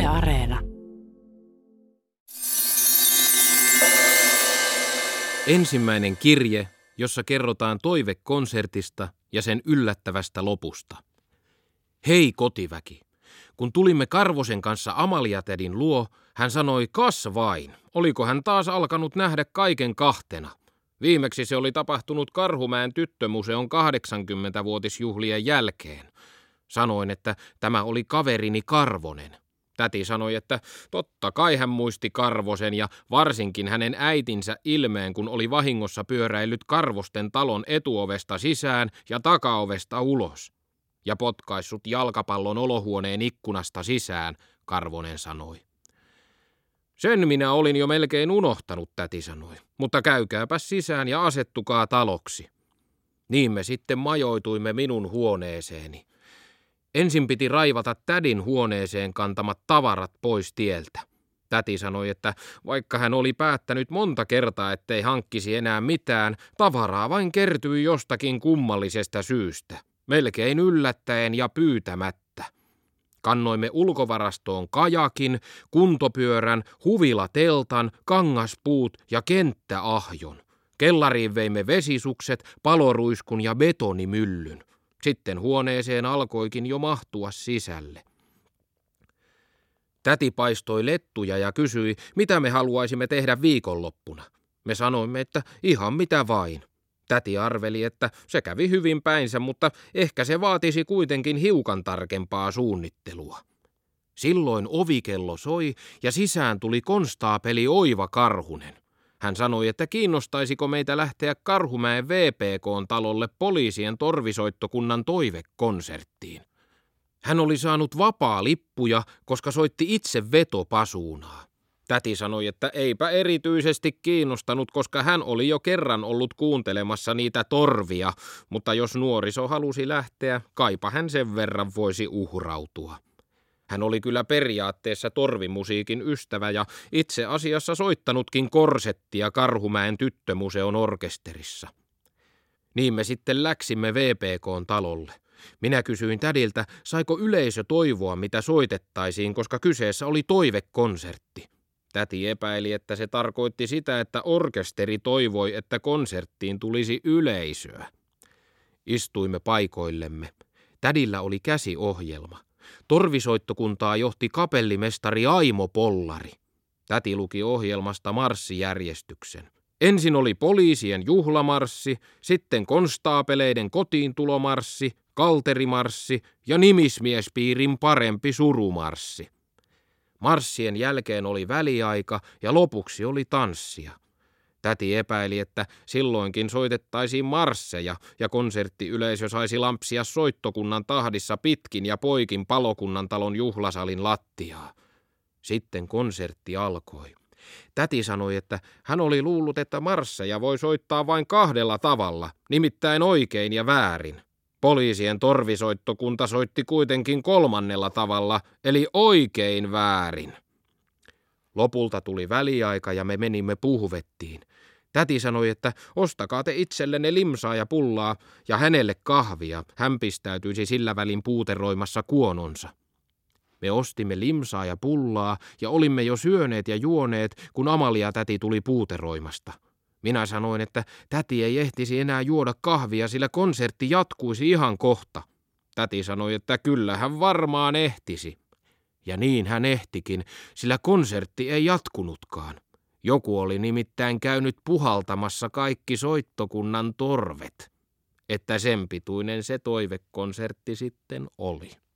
Areena. Ensimmäinen kirje, jossa kerrotaan toivekonsertista ja sen yllättävästä lopusta. Hei kotiväki! Kun tulimme Karvosen kanssa Amalia-tädin luo, hän sanoi, kas vain, oliko hän taas alkanut nähdä kaiken kahtena. Viimeksi se oli tapahtunut Karhumäen tyttömuseon 80-vuotisjuhlien jälkeen. Sanoin, että tämä oli kaverini Karvonen. Täti sanoi, että totta kai hän muisti Karvosen ja varsinkin hänen äitinsä ilmeen, kun oli vahingossa pyöräillyt Karvosten talon etuovesta sisään ja takaovesta ulos. Ja potkaissut jalkapallon olohuoneen ikkunasta sisään, Karvonen sanoi. Sen minä olin jo melkein unohtanut, täti sanoi, mutta käykääpäs sisään ja asettukaa taloksi. Niin me sitten majoituimme minun huoneeseeni. Ensin piti raivata tädin huoneeseen kantamat tavarat pois tieltä. Täti sanoi, että vaikka hän oli päättänyt monta kertaa, ettei hankkisi enää mitään, tavaraa vain kertyi jostakin kummallisesta syystä, melkein yllättäen ja pyytämättä. Kannoimme ulkovarastoon kajakin, kuntopyörän, huvilateltan, kangaspuut ja kenttäahjon. Kellariin veimme vesisukset, paloruiskun ja betonimyllyn. Sitten huoneeseen alkoikin jo mahtua sisälle. Täti paistoi lettuja ja kysyi, mitä me haluaisimme tehdä viikonloppuna. Me sanoimme, että ihan mitä vain. Täti arveli, että se kävi hyvin päinsä, mutta ehkä se vaatisi kuitenkin hiukan tarkempaa suunnittelua. Silloin ovikello soi ja sisään tuli konstaapeli Oiva Karhunen. Hän sanoi, että kiinnostaisiko meitä lähteä Karhumäen VPK-talolle poliisien torvisoittokunnan toivekonserttiin. Hän oli saanut vapaa-lippuja, koska soitti itse vetopasuunaa. Täti sanoi, että eipä erityisesti kiinnostanut, koska hän oli jo kerran ollut kuuntelemassa niitä torvia, mutta jos nuoriso halusi lähteä, kaipa hän sen verran voisi uhrautua. Hän oli kyllä periaatteessa torvimusiikin ystävä ja itse asiassa soittanutkin korsettia Karhumäen tyttömuseon orkesterissa. Niin me sitten läksimme VPK-talolle. Minä kysyin tädiltä, saiko yleisö toivoa, mitä soitettaisiin, koska kyseessä oli toivekonsertti. Täti epäili, että se tarkoitti sitä, että orkesteri toivoi, että konserttiin tulisi yleisöä. Istuimme paikoillemme. Tädillä oli käsiohjelma. Torvisoittokuntaa johti kapellimestari Aimo Pollari. Täti luki ohjelmasta marssijärjestyksen. Ensin oli poliisien juhlamarssi, sitten konstaapeleiden kotiintulomarssi, kalterimarssi ja nimismiespiirin parempi surumarssi. Marssien jälkeen oli väliaika ja lopuksi oli tanssia. Täti epäili, että silloinkin soitettaisiin marsseja ja konserttiyleisö saisi lampsia soittokunnan tahdissa pitkin ja poikin palokunnan talon juhlasalin lattiaa. Sitten konsertti alkoi. Täti sanoi, että hän oli luullut, että marsseja voi soittaa vain kahdella tavalla, nimittäin oikein ja väärin. Poliisien torvisoittokunta soitti kuitenkin kolmannella tavalla, eli oikein väärin. Lopulta tuli väliaika ja me menimme puhvettiin. Täti sanoi, että ostakaa te itsellenne limsaa ja pullaa ja hänelle kahvia. Hän pistäytyisi sillä välin puuteroimassa kuononsa. Me ostimme limsaa ja pullaa ja olimme jo syöneet ja juoneet, kun Amalia-täti tuli puuteroimasta. Minä sanoin, että täti ei ehtisi enää juoda kahvia, sillä konsertti jatkuisi ihan kohta. Täti sanoi, että kyllä hän varmaan ehtisi. Ja niin hän ehtikin, sillä konsertti ei jatkunutkaan. Joku oli nimittäin käynyt puhaltamassa kaikki soittokunnan torvet. Että sen pituinen se toivekonsertti sitten oli.